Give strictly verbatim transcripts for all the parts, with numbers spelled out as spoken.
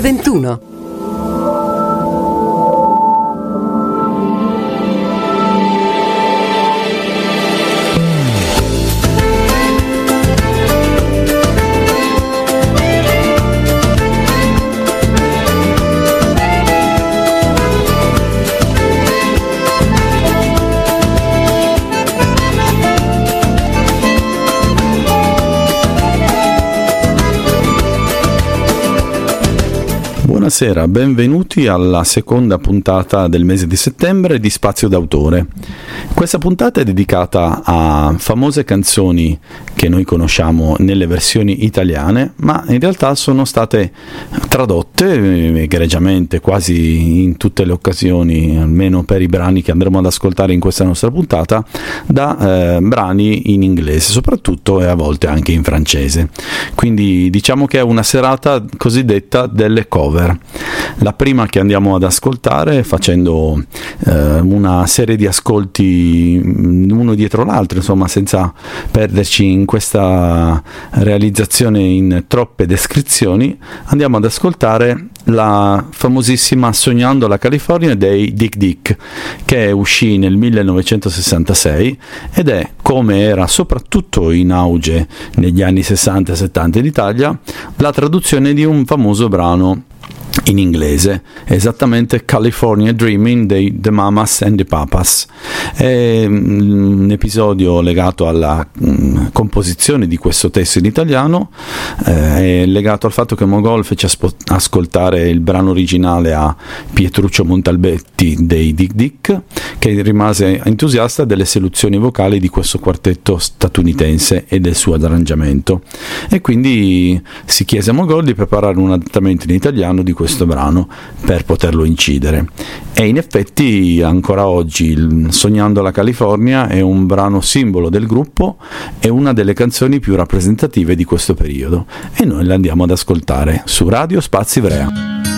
ventuno. Buonasera, benvenuti alla seconda puntata del mese di settembre di Spazio d'autore. Questa puntata è dedicata a famose canzoni che noi conosciamo nelle versioni italiane, ma in realtà sono state tradotte egregiamente quasi in tutte le occasioni, almeno per i brani che andremo ad ascoltare in questa nostra puntata, da eh, brani in inglese soprattutto e a volte anche in francese. Quindi diciamo che è una serata cosiddetta delle cover. La prima che andiamo ad ascoltare, facendo eh, una serie di ascolti uno dietro l'altro, insomma senza perderci in questa realizzazione in troppe descrizioni, andiamo ad ascoltare la famosissima Sognando la California dei Dick Dick, che uscì nel millenovecentosessantasei ed è, come era soprattutto in auge negli anni sessanta e settanta in Italia, la traduzione di un famoso brano in inglese, esattamente California Dreaming dei The Mamas and the Papas. È un episodio legato alla um, composizione di questo testo in italiano, eh, è legato al fatto che Mogol fece aspo- ascoltare il brano originale a Pietruccio Montalbetti dei Dick Dick, che rimase entusiasta delle soluzioni vocali di questo quartetto statunitense e del suo arrangiamento, e quindi si chiese a Mogol di preparare un adattamento in italiano di questo brano per poterlo incidere, e in effetti ancora oggi il Sognando la California è un brano simbolo del gruppo e una delle canzoni più rappresentative di questo periodo, e noi la andiamo ad ascoltare su Radio Spazi Ivrea.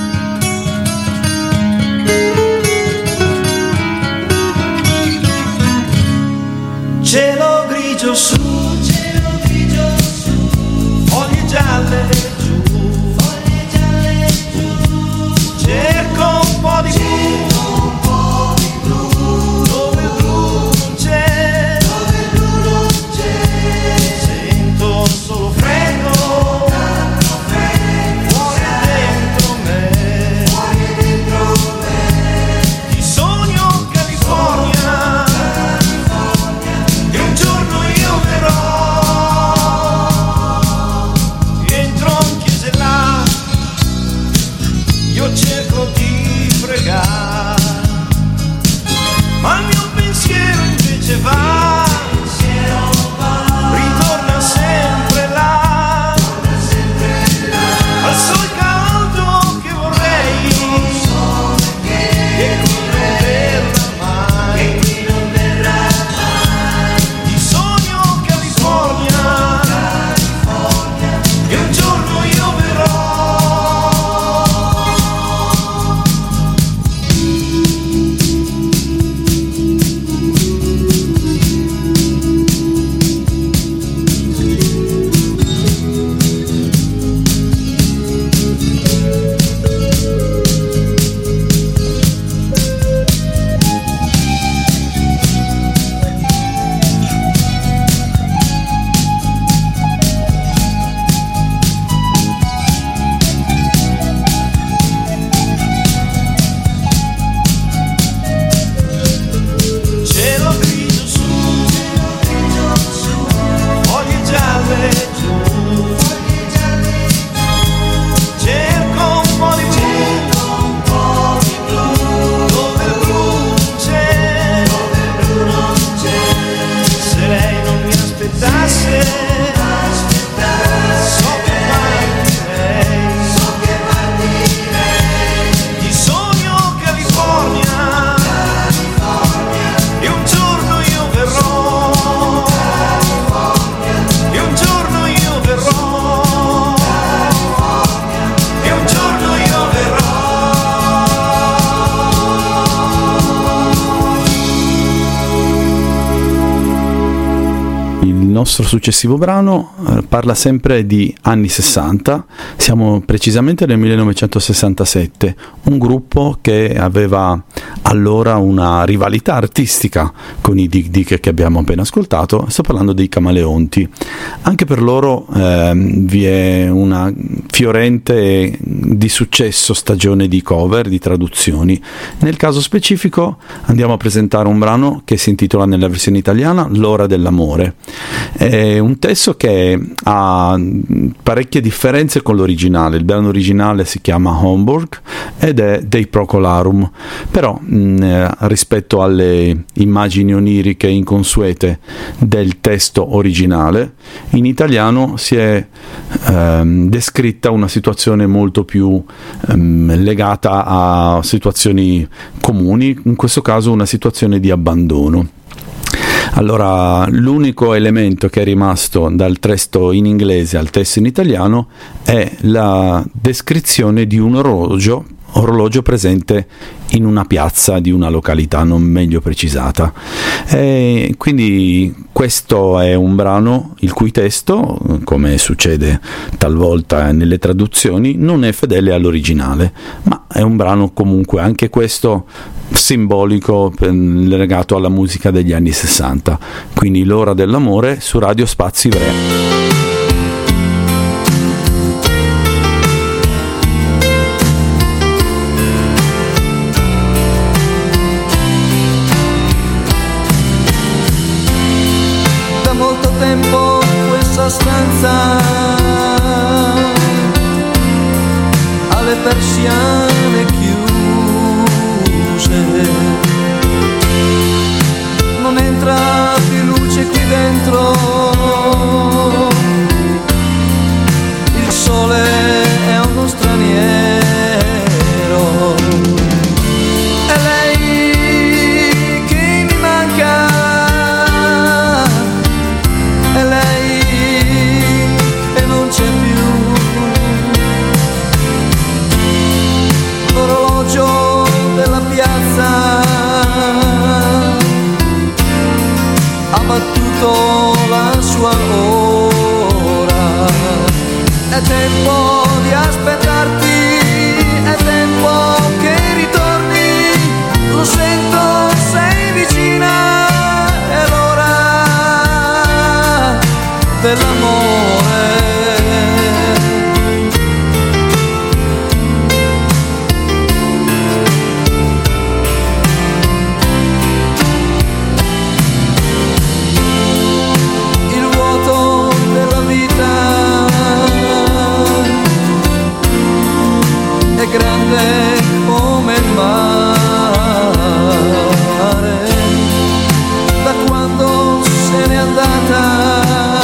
Cielo grigio su, cielo grigio su, foglie gialle cerco un po' di blu, dove il blu non c'è, dove il blu non c'è, sento solo freddo, fuori dentro me. nostro successivo brano eh, parla sempre di anni sessanta, siamo precisamente nel millenovecentosessantasette, un gruppo che aveva allora una rivalità artistica con i Dick Dick che abbiamo appena ascoltato. Sto parlando dei Camaleonti. Anche per loro eh, vi è una fiorente e di successo stagione di cover, di traduzioni. Nel caso specifico andiamo a presentare un brano che si intitola nella versione italiana L'ora dell'amore. È un testo che ha parecchie differenze con l'originale. Il brano originale si chiama Homburg ed è Dei Procolarum, però mh, rispetto alle immagini oniriche inconsuete del testo originale, in italiano si è ehm, descritta una situazione molto più ehm, legata a situazioni comuni, in questo caso una situazione di abbandono. Allora, l'unico elemento che è rimasto dal testo in inglese al testo in italiano è la descrizione di un orologio orologio presente in una piazza di una località non meglio precisata. E quindi questo è un brano il cui testo, come succede talvolta nelle traduzioni, non è fedele all'originale, ma è un brano comunque anche questo simbolico legato alla musica degli anni sessanta. Quindi L'ora dell'amore su Radio Spazi Ivrea. Tempo questa stanza ha le persiane chiuse, non entra più luce qui dentro, il sole è uno straniero. È lei che mi manca, è lei che non c'è più. L'orologio della piazza ha battuto la sua ora. È tempo di aspettarti, è tempo che ritorni, lo sento, sei vicina, è l'ora dell'amore. Il vuoto della vita è grande come il mare, da quando se n'è andata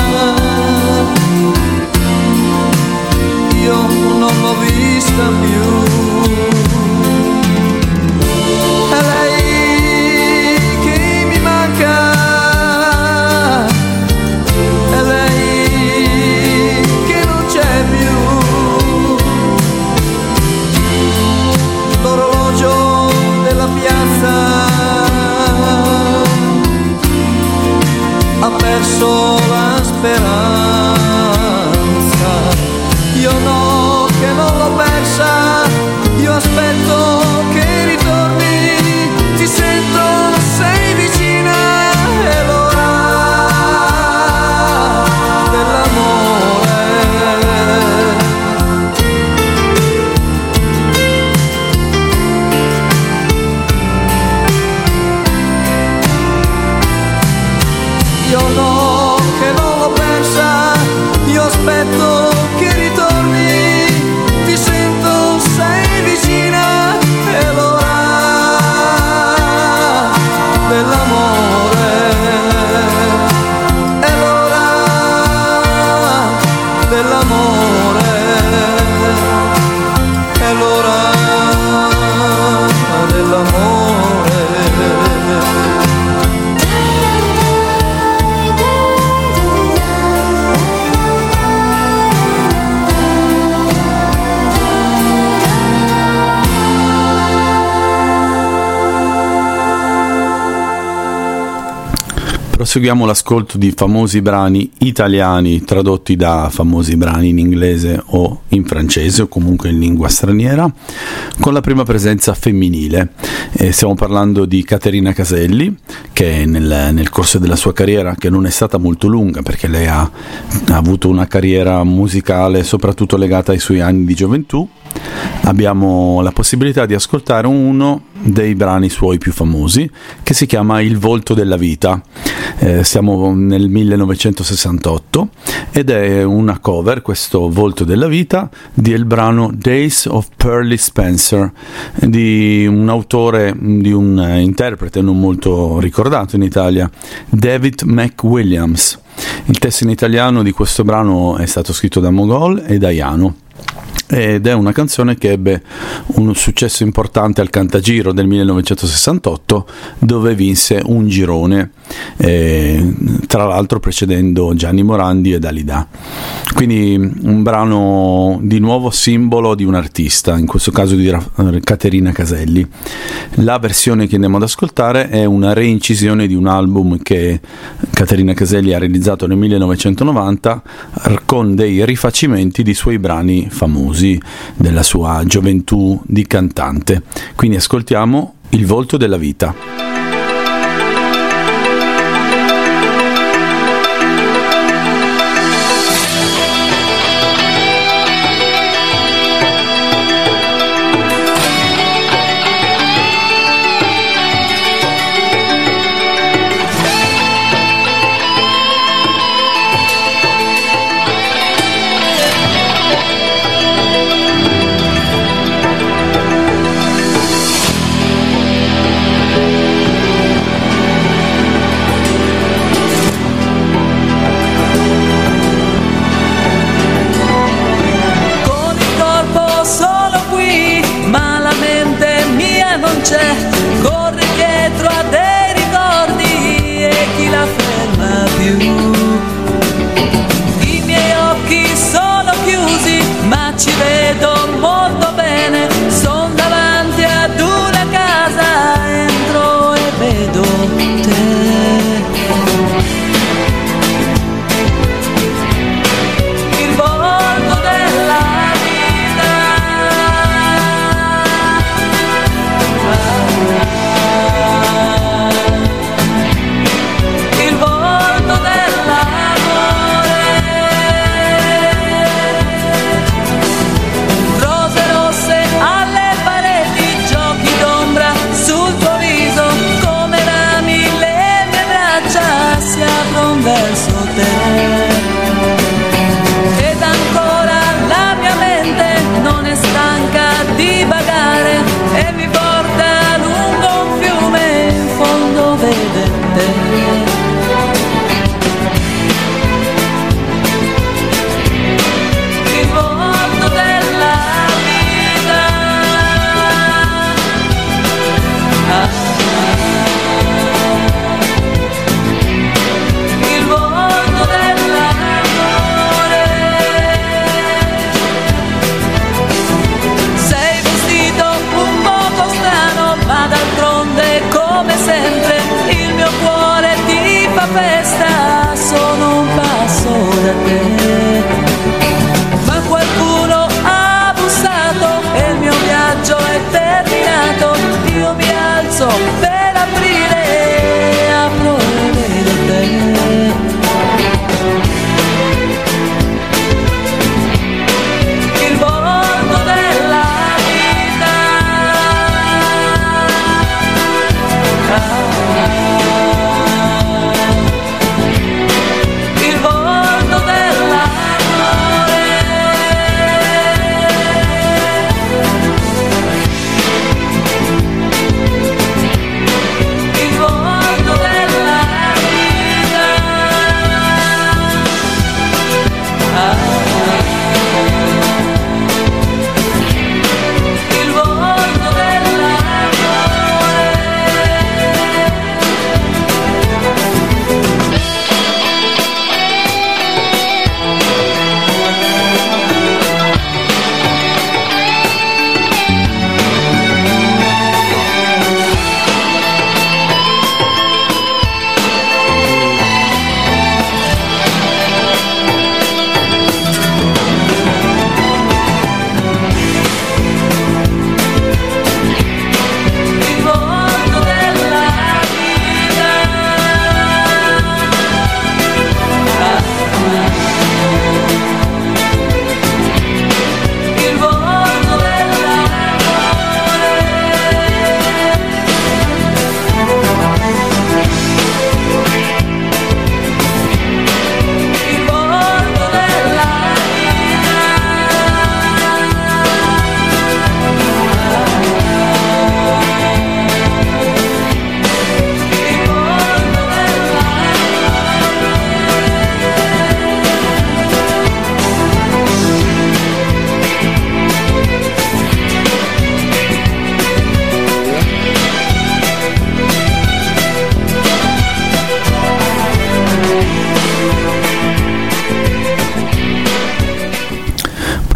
non l'ho vista più. È lei che mi manca, è lei che non c'è più. L'orologio Proseguiamo l'ascolto di famosi brani italiani tradotti da famosi brani in inglese o in francese o comunque in lingua straniera, con la prima presenza femminile. Eh, stiamo parlando di Caterina Caselli, che nel, nel corso della sua carriera, che non è stata molto lunga perché lei ha, ha avuto una carriera musicale soprattutto legata ai suoi anni di gioventù, abbiamo la possibilità di ascoltare uno dei brani suoi più famosi, che si chiama Il volto della vita. Eh, siamo nel millenovecentosessantotto ed è una cover, questo Volto della vita, del brano Days of Pearly Spencer, di un autore, di un interprete non molto ricordato in Italia, David McWilliams. Il testo in italiano di questo brano è stato scritto da Mogol e da Iano, ed è una canzone che ebbe un successo importante al Cantagiro del millenovecentosessantotto, dove vinse un girone, eh, tra l'altro precedendo Gianni Morandi e Dalida. Quindi un brano di nuovo simbolo di un artista, in questo caso di Caterina Caselli. La versione che andiamo ad ascoltare è una reincisione di un album che Caterina Caselli ha realizzato nel millenovecentonovanta con dei rifacimenti di suoi brani famosi della sua gioventù di cantante. Quindi ascoltiamo Il volto della vita.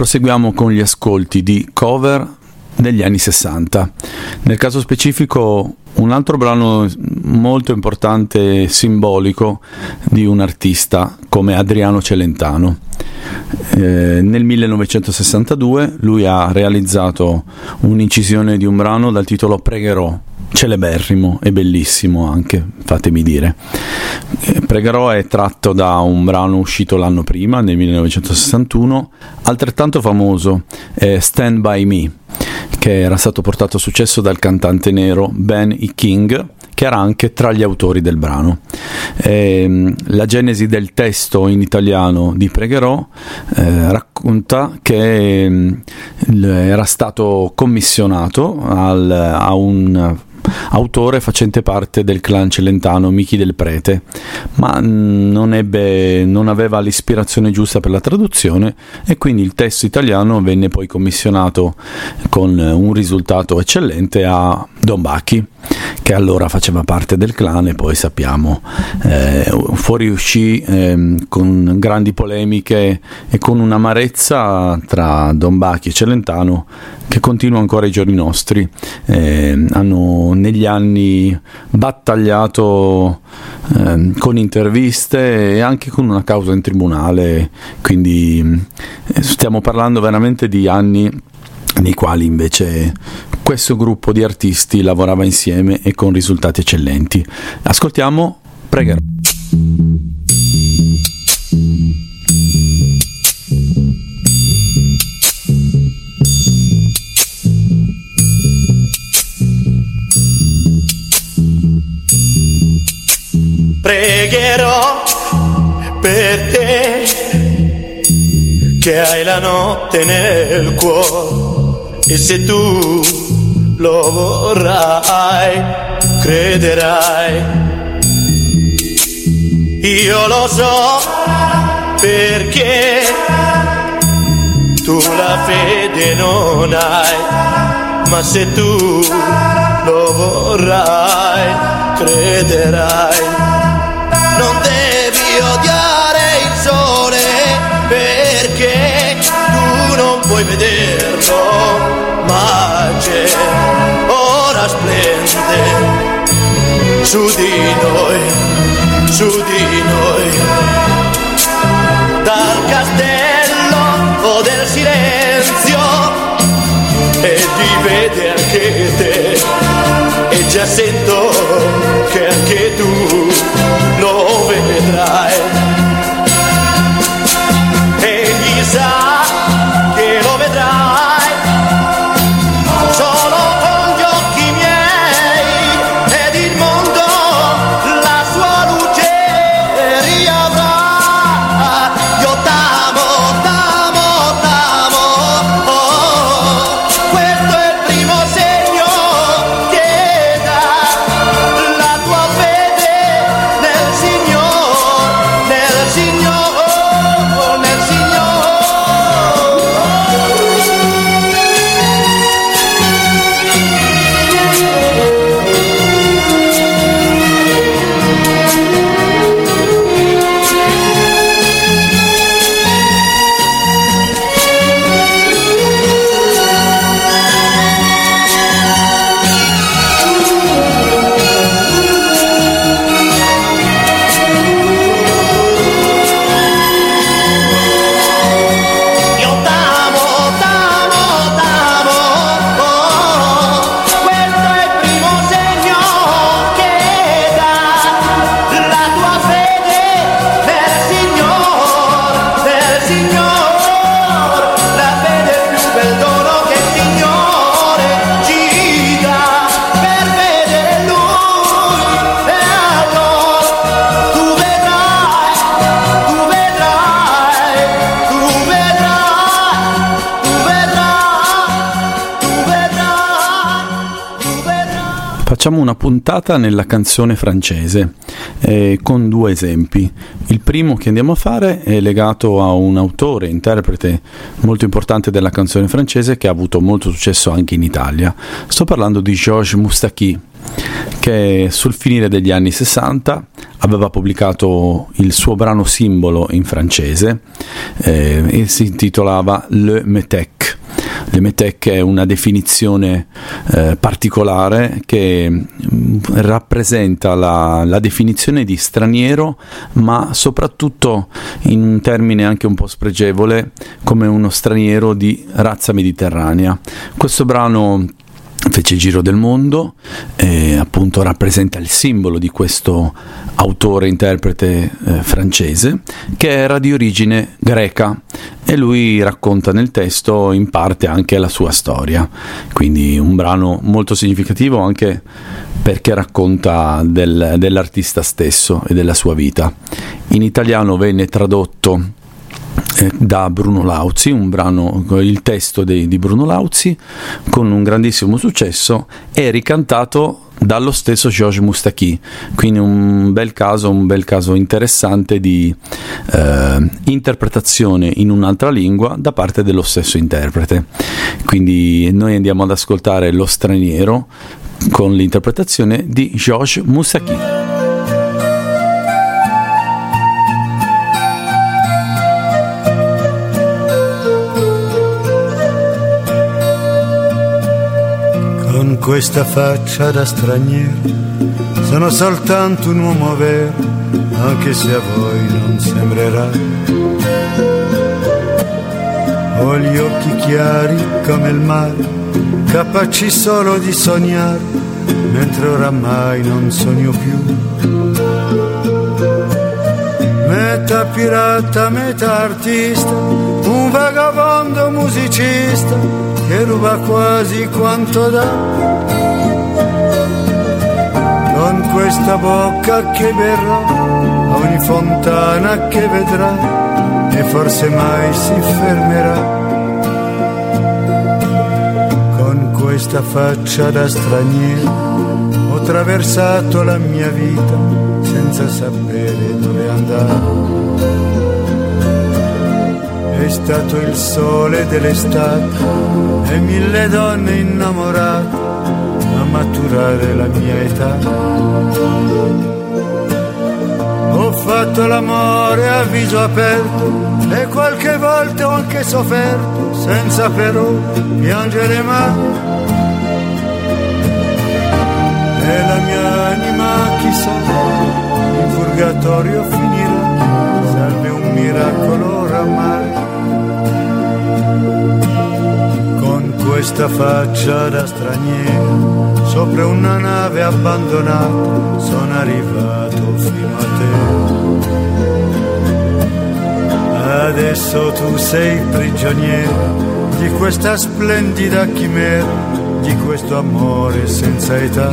Proseguiamo con gli ascolti di cover degli anni sessanta. Nel caso specifico un altro brano molto importante e simbolico di un artista come Adriano Celentano. Eh, nel millenovecentosessantadue lui ha realizzato un'incisione di un brano dal titolo Pregherò, celeberrimo e bellissimo anche, fatemi dire. Eh, Pregherò è tratto da un brano uscito l'anno prima, nel millenovecentosessantuno, altrettanto famoso, è Stand By Me, che era stato portato a successo dal cantante nero Ben E. King, che era anche tra gli autori del brano. Eh, la genesi del testo in italiano di Pregherò eh, racconta che eh, era stato commissionato al, a un autore facente parte del clan celentano Michi del Prete, ma non ebbe, non aveva l'ispirazione giusta per la traduzione, e quindi il testo italiano venne poi commissionato con un risultato eccellente a Don Bacchi, che allora faceva parte del clan, e poi sappiamo eh, fuoriuscì eh, con grandi polemiche e con un'amarezza tra Don Bacchi e Celentano che continua ancora ai giorni nostri. Eh, hanno negli anni battagliato eh, con interviste e anche con una causa in tribunale, quindi eh, stiamo parlando veramente di anni nei quali invece questo gruppo di artisti lavorava insieme e con risultati eccellenti. Ascoltiamo Pregherò. Pregherò per te che hai la notte nel cuore, e se tu lo vorrai, crederai. Io lo so perché tu la fede non hai, ma se tu lo vorrai, crederai. Non devi odiare il sole perché tu non puoi vederlo, ma c'è, ora splende su di noi, su di noi. Dal castello del silenzio, e di vede anche te, e già sento che anche tu lo vedrai. Egli sa che lo vedrai solo con gli occhi miei, ed il mondo la sua luce riavrà. Io t'amo, t'amo, t'amo, oh, questo è il primo segno che dà la tua fede nel Signore, nel Signore, nel Signore. Io t'amo, t'amo, t'amo, oh, questo è il primo segno che dà la tua fede nel Signore, nel Signore. La fede è il più bel dono che il Signore ci dà per vedere Lui, e allora tu vedrai, tu vedrai, tu vedrai, tu vedrai, tu vedrai, tu vedrai. Facciamo una puntata nella canzone francese eh, con due esempi. Il primo che andiamo a fare è legato a un autore, interprete molto importante della canzone francese che ha avuto molto successo anche in Italia. Sto parlando di Georges Moustaki. che sul finire degli anni sessanta aveva pubblicato il suo brano simbolo in francese eh, e si intitolava Le Métèque. Le Métèque è una definizione eh, particolare che mh, rappresenta la, la definizione di straniero, ma soprattutto in un termine anche un po' spregevole, come uno straniero di razza mediterranea. Questo brano fece il giro del mondo e appunto rappresenta il simbolo di questo autore interprete eh, francese, che era di origine greca, e lui racconta nel testo in parte anche la sua storia, quindi un brano molto significativo anche perché racconta del, dell'artista stesso e della sua vita. In italiano venne tradotto da Bruno Lauzi, un brano, il testo di, di Bruno Lauzi, con un grandissimo successo, e ricantato dallo stesso Georges Moustaki, quindi un bel caso, un bel caso interessante di eh, interpretazione in un'altra lingua da parte dello stesso interprete. Quindi noi andiamo ad ascoltare Lo Straniero con l'interpretazione di Georges Moustaki. Con questa faccia da straniero sono soltanto un uomo vero, anche se a voi non sembrerà. Ho gli occhi chiari come il mare, capaci solo di sognare, mentre oramai non sogno più. Metà pirata, metà artista, un vagabondo musicista che ruba quasi quanto dà. Con questa bocca che berrà a ogni fontana che vedrà, e forse mai si fermerà. Con questa faccia da straniero ho attraversato la mia vita senza sapere dove andare. È stato il sole dell'estate e mille donne innamorate a maturare la mia età. Ho fatto l'amore a viso aperto e qualche volta ho anche sofferto, senza però piangere mai. E la mia anima, chissà, in purgatorio finirà, salve un miracolo oramai. Con questa faccia da straniero sopra una nave abbandonata sono arrivato fino a te. Adesso tu sei prigioniero di questa splendida chimera, di questo amore senza età.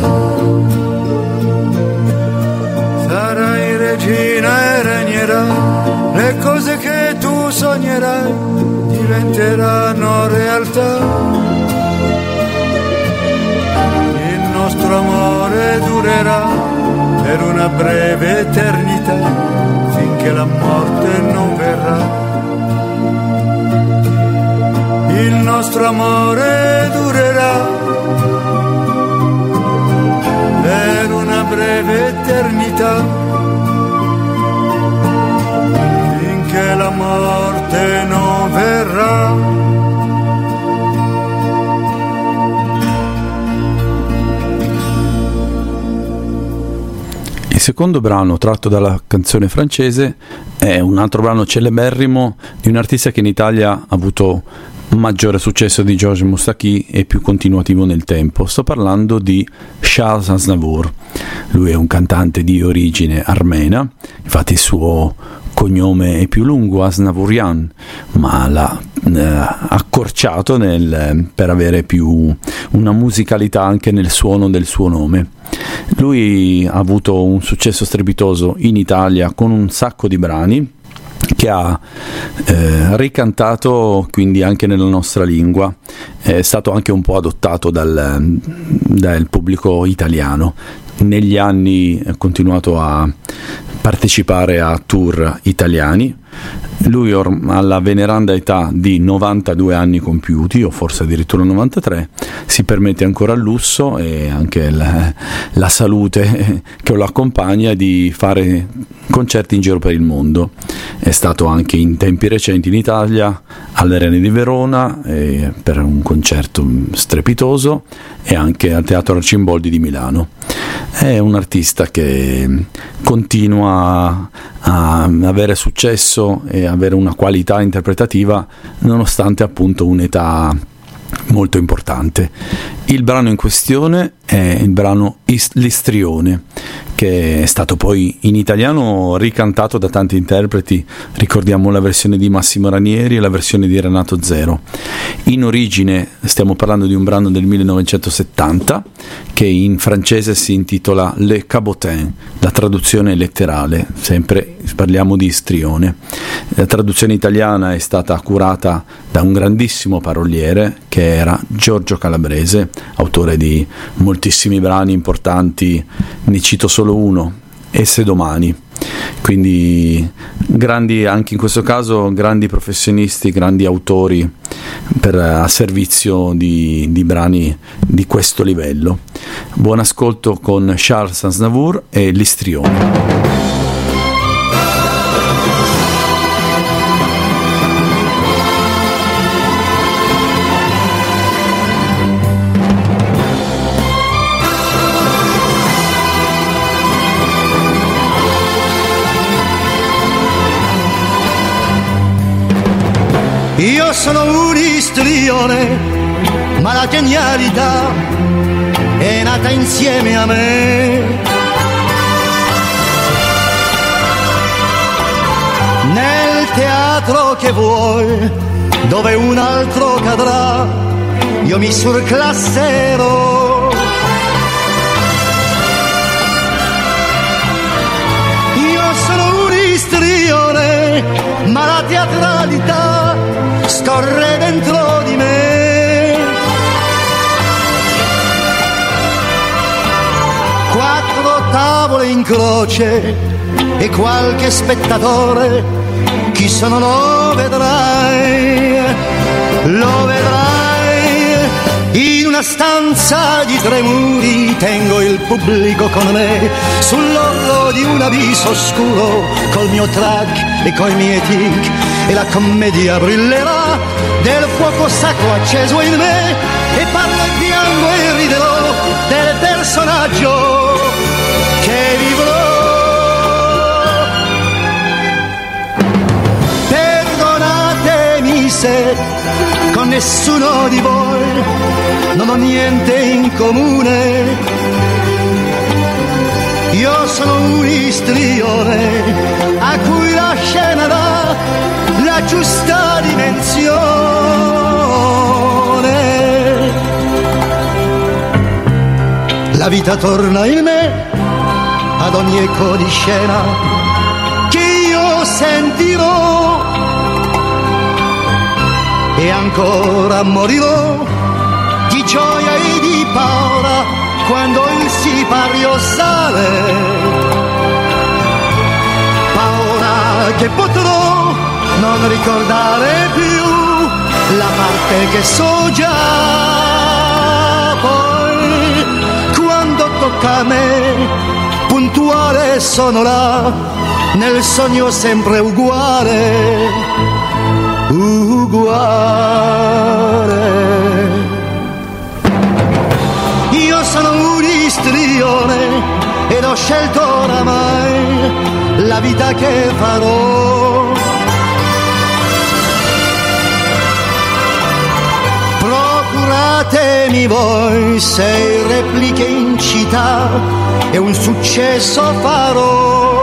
Sarai regina e regnerai, le cose che tu sognerai diventeranno realtà. Il nostro amore durerà per una breve eternità, finché la morte non verrà. Il nostro amore durerà per una breve eternità, finché la morte non verrà. Il secondo brano tratto dalla canzone francese è un altro brano celeberrimo di un artista che in Italia ha avuto maggiore successo di Georges Moustaki e più continuativo nel tempo. Sto parlando di Charles Aznavour. Lui è un cantante di origine armena, infatti il suo cognome è più lungo, Aznavourian, ma l'ha eh, accorciato nel, per avere più una musicalità anche nel suono del suo nome. Lui ha avuto un successo strepitoso in Italia con un sacco di brani che ha eh, ricantato quindi anche nella nostra lingua. È stato anche un po' adottato dal, dal pubblico italiano. negli anni ha continuato a partecipare a tour italiani. Lui or- alla veneranda età di novantadue anni compiuti, o forse addirittura novantatré, si permette ancora il lusso e anche la, la salute che lo accompagna di fare concerti in giro per il mondo. È stato anche in tempi recenti in Italia, all'Arena di Verona, eh, per un concerto strepitoso, e anche al Teatro Arcimboldi di Milano. È un artista che continua a avere successo e avere una qualità interpretativa nonostante appunto un'età molto importante. Il brano in questione è il brano L'istrione, che è stato poi in italiano ricantato da tanti interpreti. Ricordiamo la versione di Massimo Ranieri e la versione di Renato Zero. In origine stiamo parlando di un brano del millenovecentosettanta che in francese si intitola Le Cabotin, la traduzione letterale, sempre parliamo di istrione. La traduzione italiana è stata curata da un grandissimo paroliere che era Giorgio Calabrese, autore di moltissimi brani importanti. Ne cito solo uno, E se domani. Quindi grandi, anche in questo caso grandi professionisti, grandi autori per, a servizio di, di brani di questo livello. Buon ascolto con Charles Aznavour e L'istrione. Io sono un istrione, ma la genialità è nata insieme a me. Nel teatro che vuoi, dove un altro cadrà, io mi surclasserò. Io sono un istrione, ma la teatralità scorre dentro di me. Quattro tavole in croce e qualche spettatore, chi sono lo vedrai, lo vedrai. In una stanza di tre muri tengo il pubblico con me, sull'orlo di un abisso oscuro, col mio track e coi miei tic, e la commedia brillerà del fuoco sacro acceso in me, e parlo e piango e riderò del personaggio che vivrò. Perdonatemi se con nessuno di voi non ho niente in comune. Io sono un istrione a cui la scena dà la giusta dimensione. La vita torna in me ad ogni eco di scena che io sentirò, e ancora morirò di gioia e di paura quando il sipario sale. Paura che potrò non ricordare più la parte che so già. Poi quando tocca a me, puntuale sono là, nel sogno sempre uguale, uguale. Io sono un istrione ed ho scelto oramai la vita che farò. Procuratemi voi sei repliche in città e un successo farò.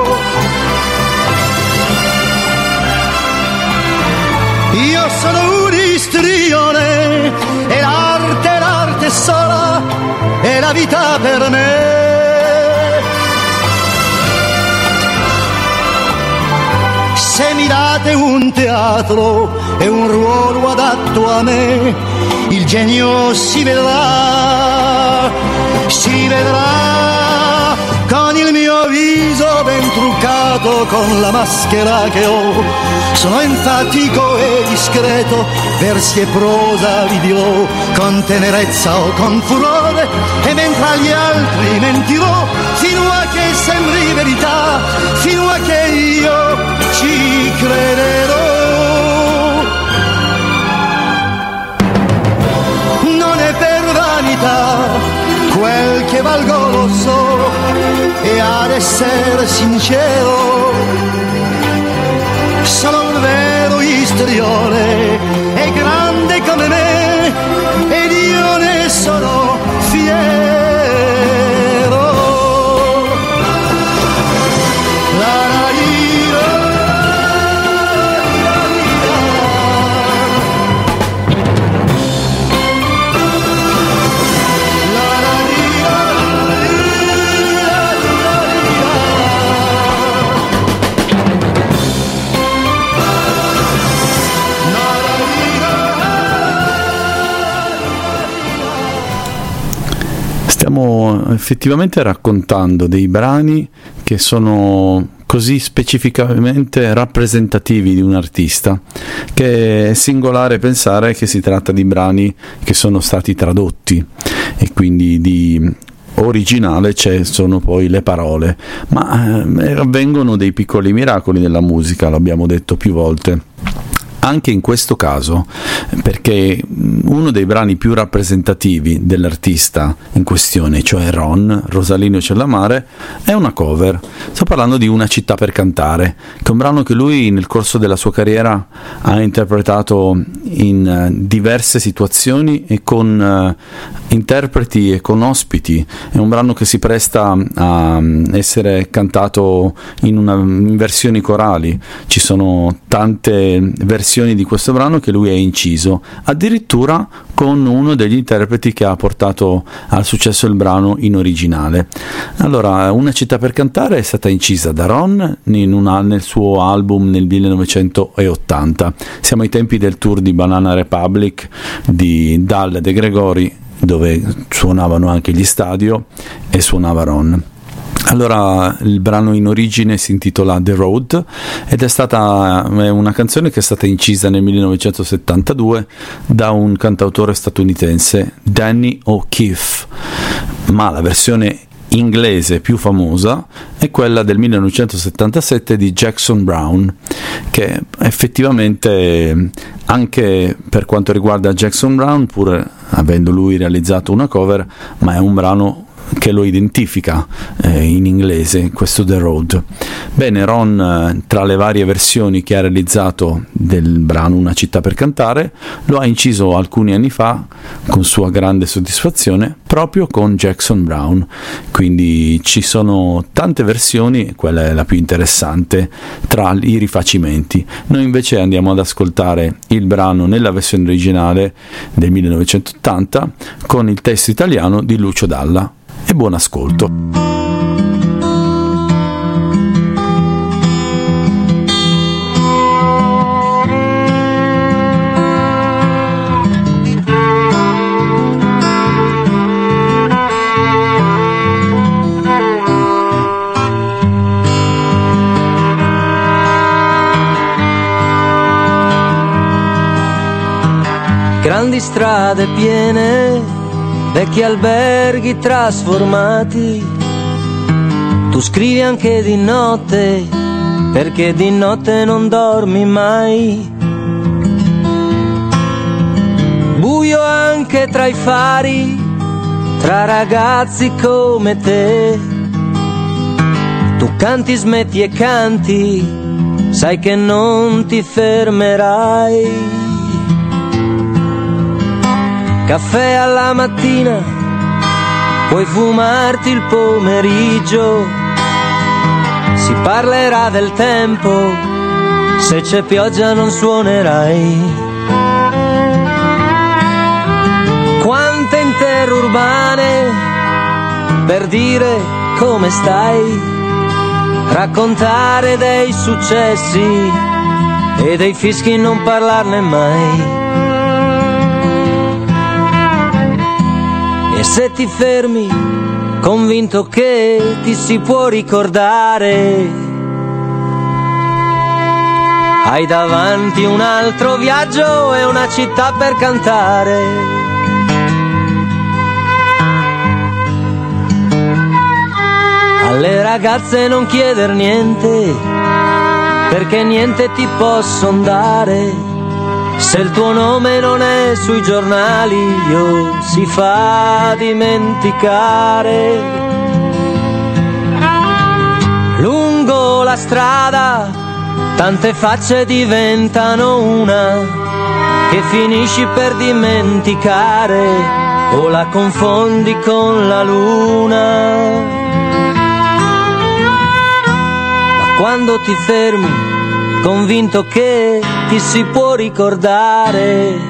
Io sono un istrione e l'arte, l'arte sola è la vita per me. Se mi date un teatro e un ruolo adatto a me, il genio si vedrà, si vedrà. solo con la maschera che ho. Sono enfatico e discreto, versi e prosa vi dirò con tenerezza o con furore, e mentre agli altri mentirò fino a che sembri verità, fino a che io ci crederò. Non è per vanità, quel che valgo lo so, e ad essere sincero sono un vero istrione, è grande come me ed io ne sono fiero. La la Stiamo effettivamente raccontando dei brani che sono così specificamente rappresentativi di un artista, che è singolare pensare che si tratta di brani che sono stati tradotti e quindi di originale c'è, sono poi le parole, ma eh, avvengono dei piccoli miracoli nella musica, l'abbiamo detto più volte. Anche in questo caso, perché uno dei brani più rappresentativi dell'artista in questione, cioè Ron, Rosalino Cellamare, è una cover. Sto parlando di Una città per cantare, che è un brano che lui nel corso della sua carriera ha interpretato in diverse situazioni e con uh, interpreti e con ospiti. È un brano che si presta a essere cantato in, una, in versioni corali. Ci sono tante versioni di questo brano che lui ha inciso, addirittura con uno degli interpreti che ha portato al successo il brano in originale. Allora, Una città per cantare è stata incisa da Ron in una, nel suo album nel millenovecentottanta. Siamo ai tempi del tour di Banana Republic di Dal De Gregori, dove suonavano anche gli Stadio e suonava Ron. Allora, il brano in origine si intitola The Road ed è stata è una canzone che è stata incisa nel millenovecentosettantadue da un cantautore statunitense, Danny O'Keefe, ma la versione inglese più famosa è quella del millenovecentosettantasette di Jackson Browne, che effettivamente, anche per quanto riguarda Jackson Browne, pur avendo lui realizzato una cover, ma è un brano che lo identifica eh, in inglese, questo The Road. Bene, Ron, eh, tra le varie versioni che ha realizzato del brano Una città per cantare, lo ha inciso alcuni anni fa con sua grande soddisfazione proprio con Jackson Browne, quindi ci sono tante versioni, quella è la più interessante tra i rifacimenti. Noi invece andiamo ad ascoltare il brano nella versione originale del millenovecentottanta con il testo italiano di Lucio Dalla. E buon ascolto. Grandi strade piene, vecchi alberghi trasformati. Tu scrivi anche di notte, perché di notte non dormi mai. Buio anche tra i fari, tra ragazzi come te. Tu canti, smetti e canti, sai che non ti fermerai. Caffè alla mattina, puoi fumarti il pomeriggio. Si parlerà del tempo, se c'è pioggia non suonerai. Quante interurbane per dire come stai, raccontare dei successi e dei fischi, non parlarne mai. E se ti fermi, convinto che ti si può ricordare Hai davanti un altro viaggio e una città per cantare. Alle ragazze non chieder niente, perché niente ti posson dare. Se il tuo nome non è sui giornali, io si fa dimenticare. Lungo la strada tante facce diventano una, che finisci per dimenticare o la confondi con la luna. Ma quando ti fermi, convinto che ti si può ricordare,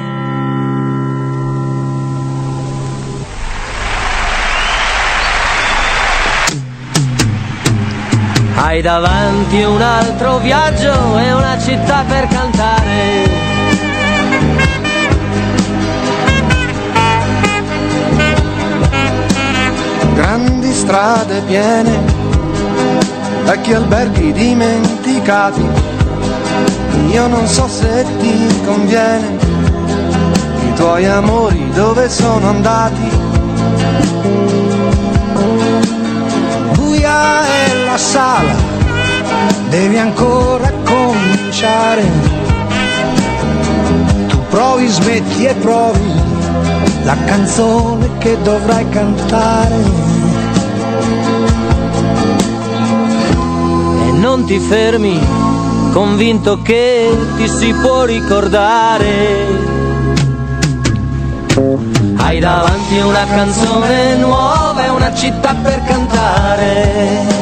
hai davanti un altro viaggio e una città per cantare. Grandi strade piene, vecchi alberghi dimenticati. Io non so se ti conviene, i tuoi amori dove sono andati. Buia è la sala, devi ancora cominciare. Tu provi, smetti e provi la canzone che dovrai cantare. E non ti fermi, convinto che ti si può ricordare. Hai davanti una canzone nuova e una città per cantare.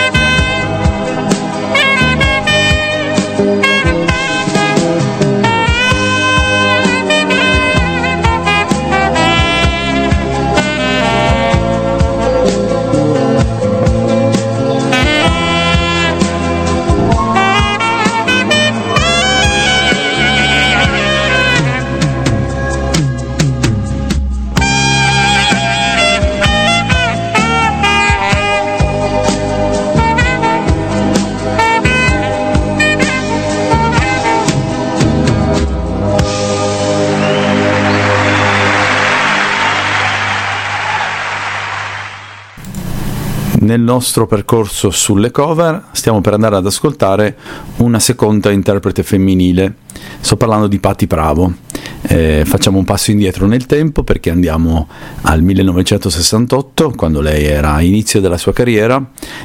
Nel nostro percorso sulle cover stiamo per andare ad ascoltare una seconda interprete femminile. Sto parlando di Patti Pravo. Eh, facciamo un passo indietro nel tempo perché andiamo al millenovecentosessantotto, quando lei era a inizio della sua carriera,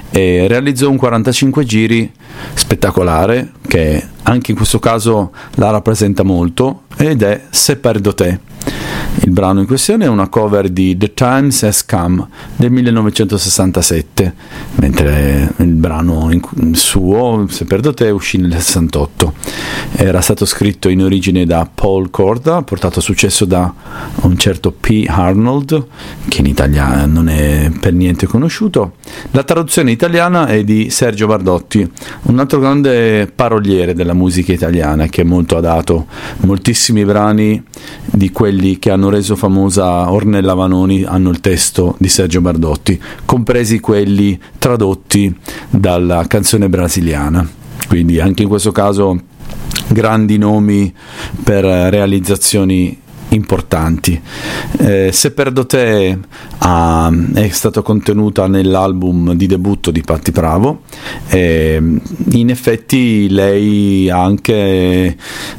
e realizzò un quarantacinque giri spettacolare che anche in questo caso la rappresenta molto, ed è Se perdo te. Il brano in questione è una cover di The Times Has Come del millenovecentosessantasette, mentre il brano in suo, Se perdo te, uscì nel sessantotto. Era stato scritto in origine da Paul Corda, portato a successo da un certo P. Arnold, che in Italia non è per niente conosciuto. La traduzione italiana è di Sergio Bardotti, un altro grande paroliere della musica italiana, che molto ha dato moltissimi brani di quelli che hanno reso famosa Ornella Vanoni hanno il testo di Sergio Bardotti, compresi quelli tradotti dalla canzone brasiliana. Quindi anche in questo caso grandi nomi per realizzazioni importanti. eh, Se perdo te ah, è stata contenuta nell'album di debutto di Patti Pravo. eh, in effetti lei anche eh,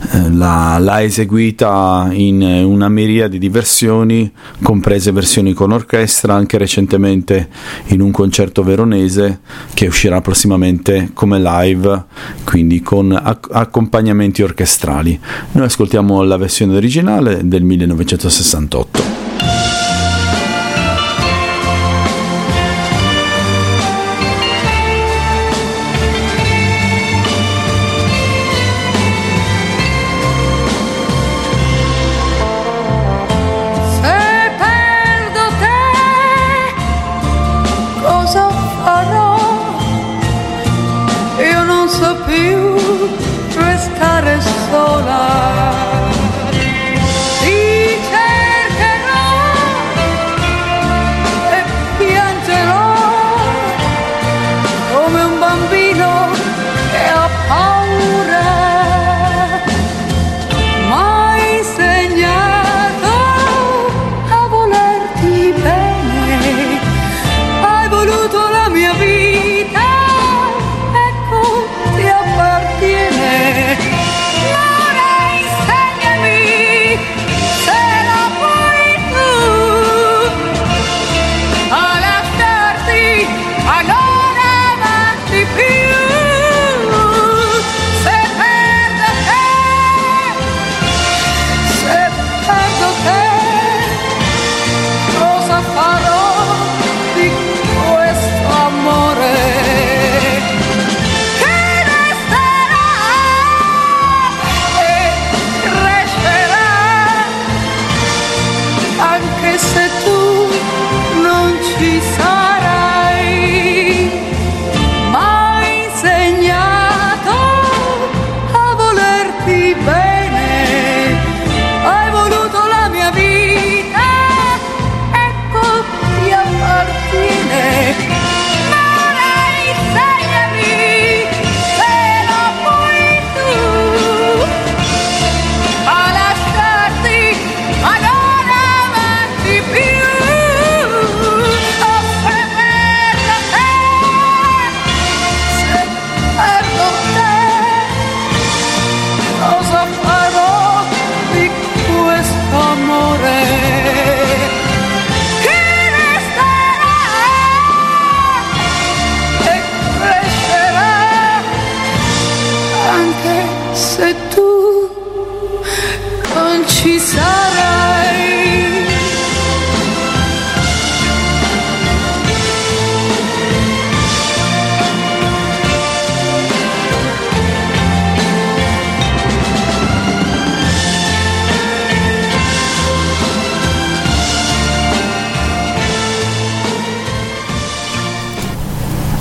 l'ha, l'ha eseguita in una miriade di versioni, comprese versioni con orchestra, anche recentemente in un concerto veronese che uscirà prossimamente come live, quindi con acc- accompagnamenti orchestrali. Noi ascoltiamo la versione originale del millenovecentosessantotto. Se perdo te, cosa farò? Io non so più restare sola. Come un bambino che ha paura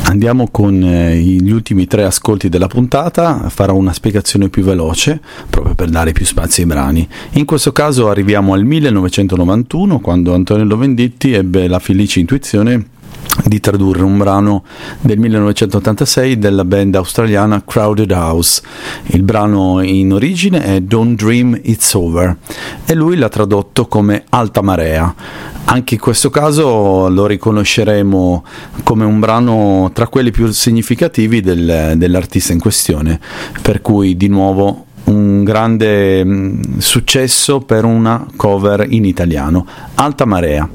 Andiamo con eh, gli ultimi tre ascolti della puntata, farò una spiegazione più veloce proprio per dare più spazio ai brani. In questo caso arriviamo al millenovecentonovantuno, quando Antonello Venditti ebbe la felice intuizione di tradurre un brano del millenovecentottantasei della band australiana Crowded House. Il brano in origine è Don't Dream It's Over e lui l'ha tradotto come Alta Marea. Anche in questo caso lo riconosceremo come un brano tra quelli più significativi del, dell'artista in questione, per cui di nuovo un grande mh, successo per una cover in italiano, Alta Marea.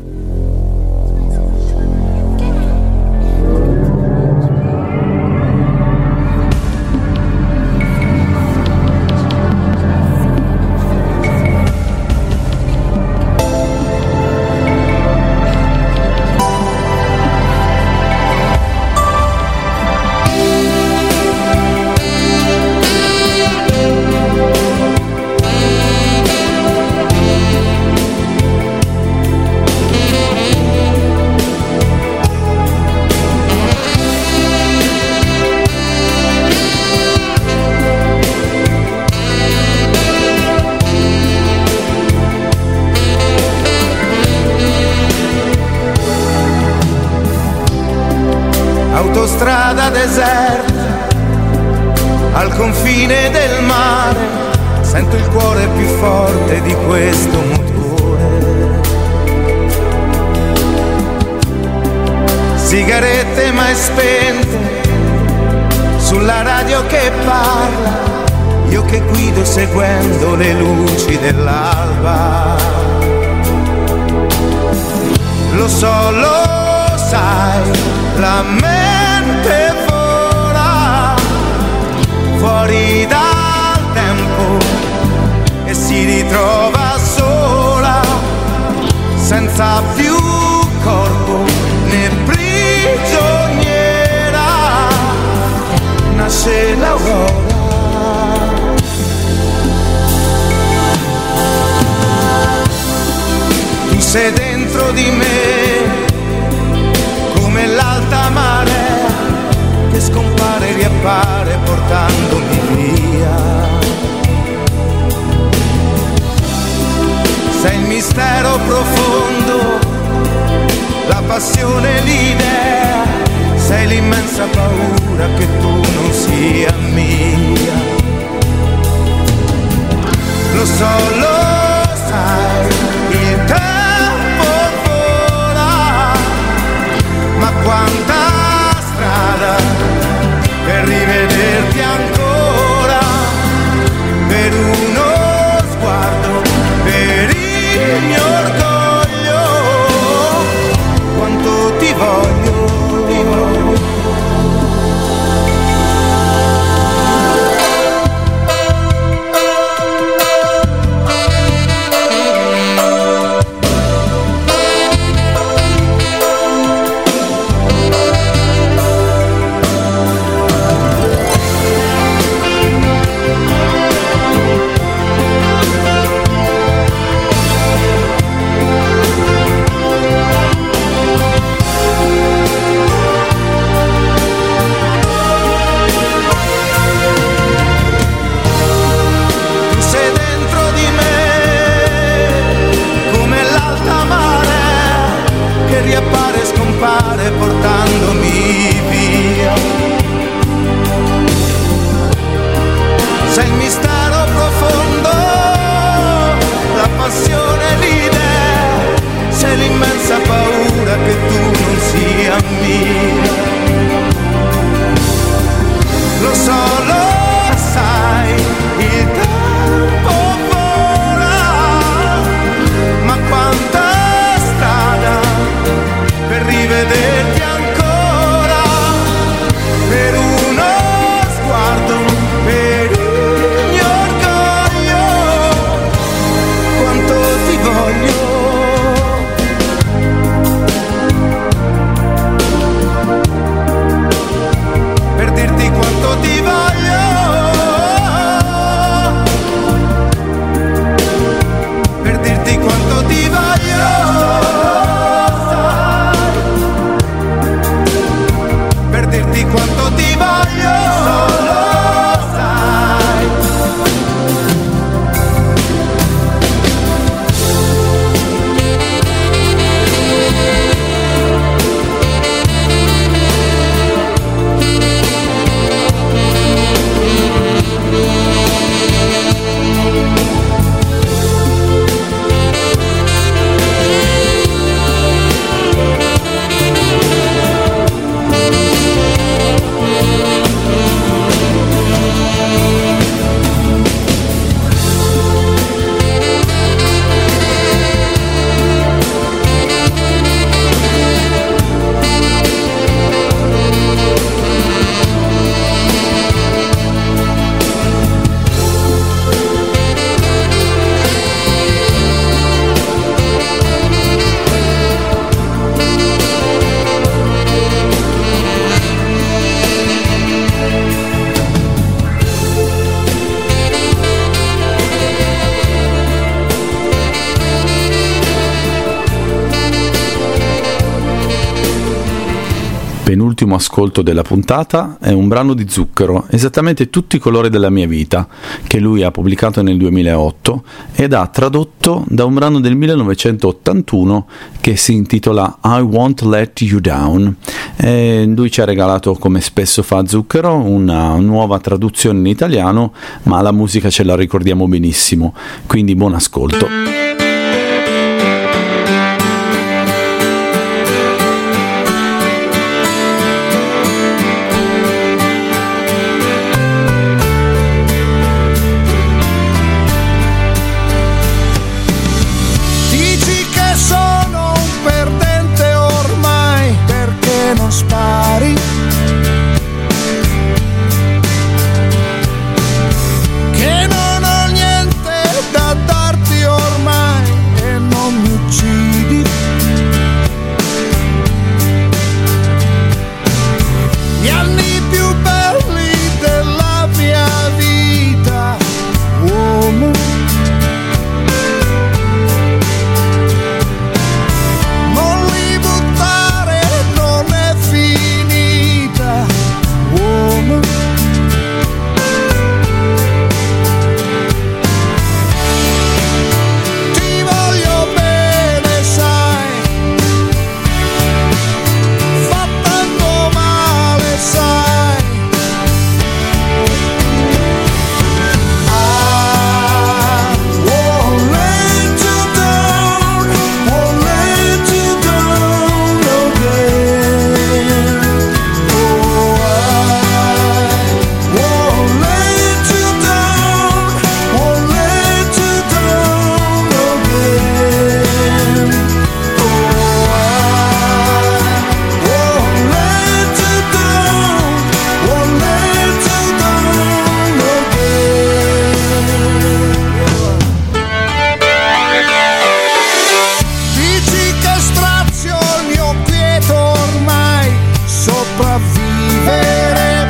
Autostrada deserta al confine del mare, sento il cuore più forte di questo motore. Sigarette mai spente, sulla radio che parla, io che guido seguendo le luci dell'alba. Lo so, lo sai, la mente vola fuori dal tempo e si ritrova sola, senza più corpo né prigioniera. Nasce l'aurora. Tu sei dentro di me come l'alta marea che scompare e riappare portandomi via. Sei il mistero profondo, la passione, l'idea, sei l'immensa paura che tu non sia mia. Lo so, lo sai, il tempo vola, ma quanta strada per rivederti ancora, per uno sguardo, per il mio orgoglio, quanto ti voglio, ti voglio. Riappare e scompare portandomi via. Sei il mistero profondo, la passione, l'idea, sei l'immensa paura che tu non sia mia. Lo so, lo sai, il tempo vola, ma quanta strada per rivederti ancora, per uno sguardo, per il mio orgoglio, quanto ti voglio, penultimo ascolto della puntata, è un brano di Zucchero, esattamente Tutti i colori della mia vita, che lui ha pubblicato nel duemilaotto ed ha tradotto da un brano del millenovecentottantuno che si intitola I Won't Let You Down. E lui ci ha regalato, come spesso fa Zucchero, una nuova traduzione in italiano, ma la musica ce la ricordiamo benissimo, quindi buon ascolto. Che non ho niente da darti ormai e non mi uccidi. Gli anni più belli della mia vita, uomo. Non li buttare, non è finita, uomo. Ti voglio bene, sai, fa tanto male, sai. I won't let you down, won't let you down again. Oh, I won't let you down, won't let you down again. Oh, I won't let you down, won't let you down again. Dici che strazio il mio quieto ormai sopravvivere,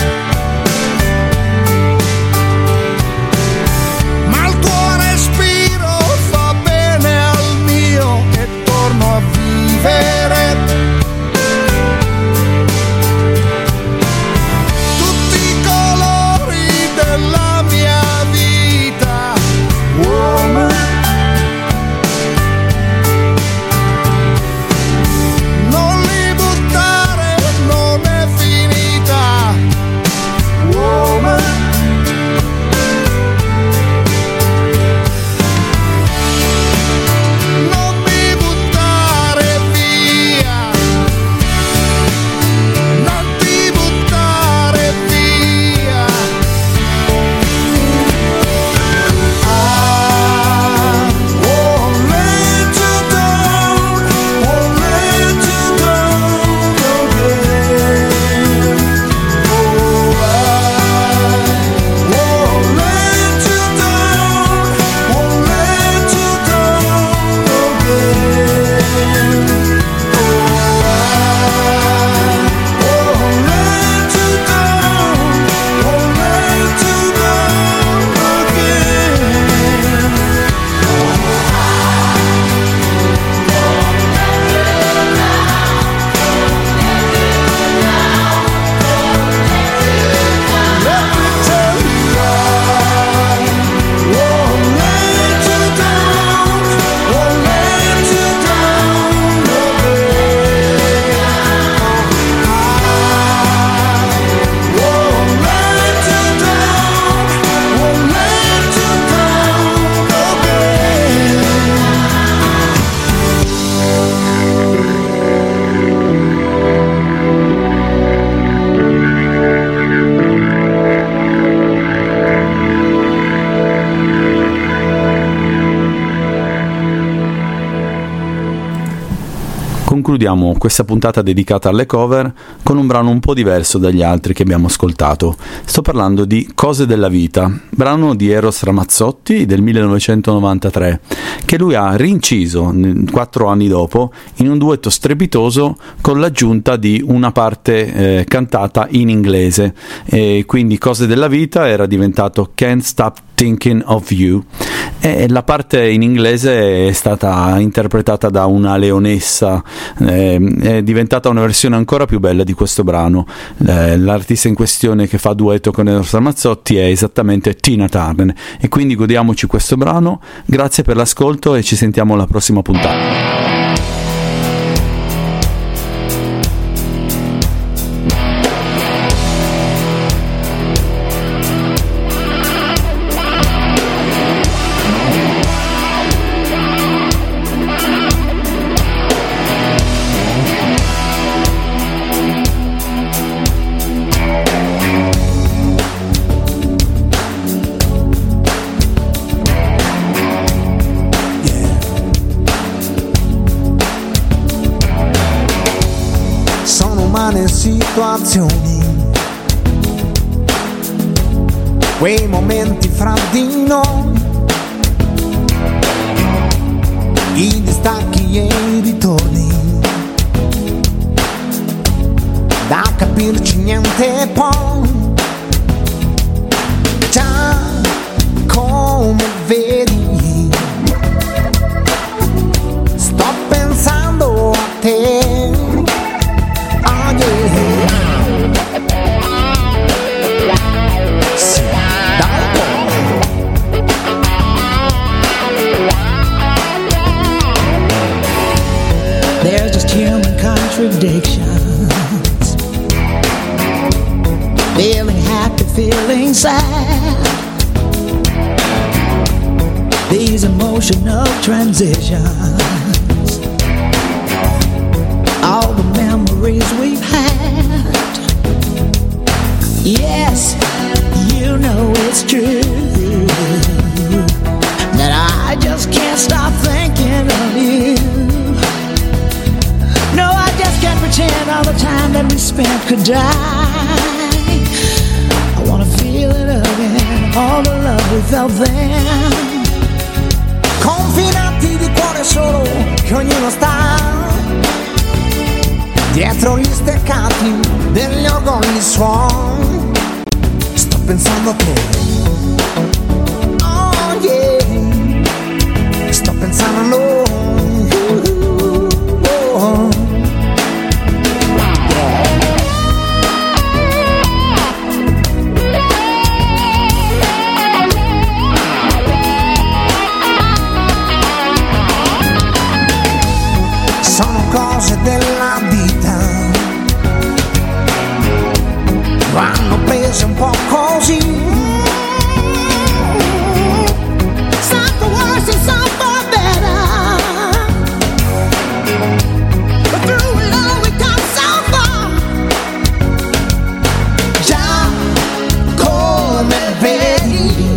ma il tuo respiro fa bene al mio e torno a vivere. Tutti i colori della mia vita, uomo. Non li buttare, non è finita, uomo. Non mi buttare via, non ti buttare via. I won't let you down, won't let you down again. Oh, I won't let you down, won't let you down again. Oh, I won't let you down, won't let you down again. Let me tell you, I won't let you down, won't let you down again. I won't let you down, won't let you down Concludiamo questa puntata dedicata alle cover con un brano un po' diverso dagli altri che abbiamo ascoltato. Sto parlando di Cose della vita, brano di Eros Ramazzotti del millenovecentonovantatré, che lui ha rinciso quattro anni dopo in un duetto strepitoso con l'aggiunta di una parte eh, cantata in inglese, e quindi Cose della vita era diventato Can't Stop Thinking of You, e la parte in inglese è stata interpretata da una leonessa eh, è diventata una versione ancora più bella di questo brano. Eh, l'artista in questione che fa duetto con Eros Ramazzotti è esattamente Tina Turner, e quindi godiamoci questo brano. Grazie per l'ascolto e ci sentiamo alla prossima puntata. Situazioni, quei momenti fra di noi, i distacchi e i ritorni, da capirci niente poi, già come vedi, sto pensando a te. There's just human contradictions, feeling happy, feeling sad, these emotional transitions, all the memories we've had. Yes, you know it's true that I just can't stop thinking of you. No, I just can't pretend all the time that we spent could die. I wanna feel it again, all the love we felt then. Confinati di cuore solo, che ognuno sta dietro gli steccati degli orgogli suoni. Sto pensando a te, oh yeah, sto pensando a noi. Oh. Sono cose della vita, vanno prese un po' così. Some for worse and some for better, but through it all we come so far. Già come vedi,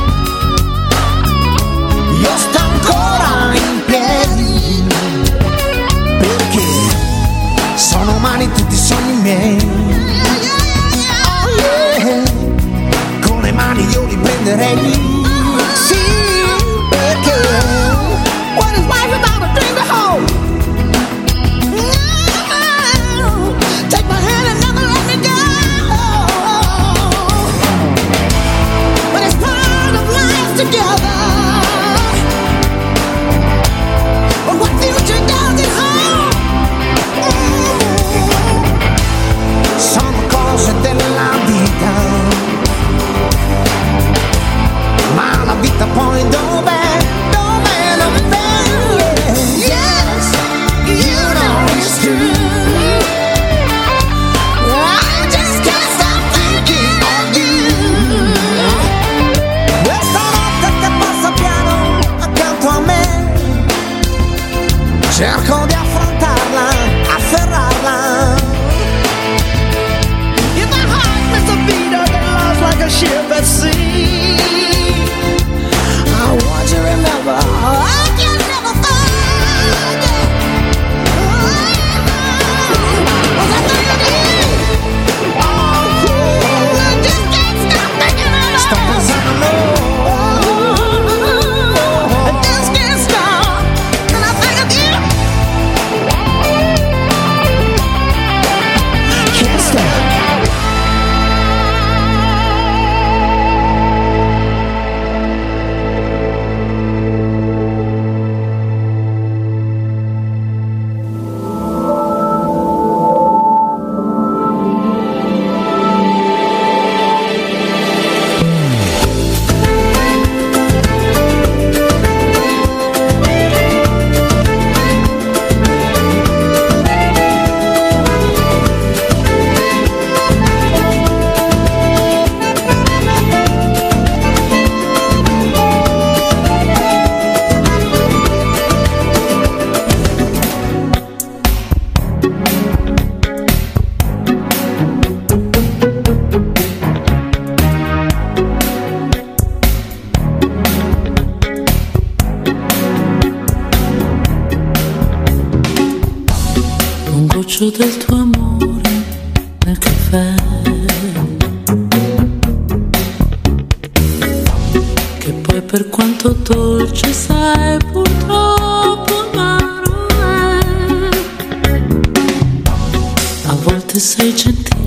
io sto ancora in piedi, perché sono umani tutti i sogni miei. Con le mani io li prenderei, sì, perché what is life without a dream to hold? No, take my hand and never let me go. But it's part of life together. But what future does it hold? Sono cose della vita, goccio del tuo amore nel caffè, che poi per quanto dolce sai purtroppo amaro è. A volte sei gentile,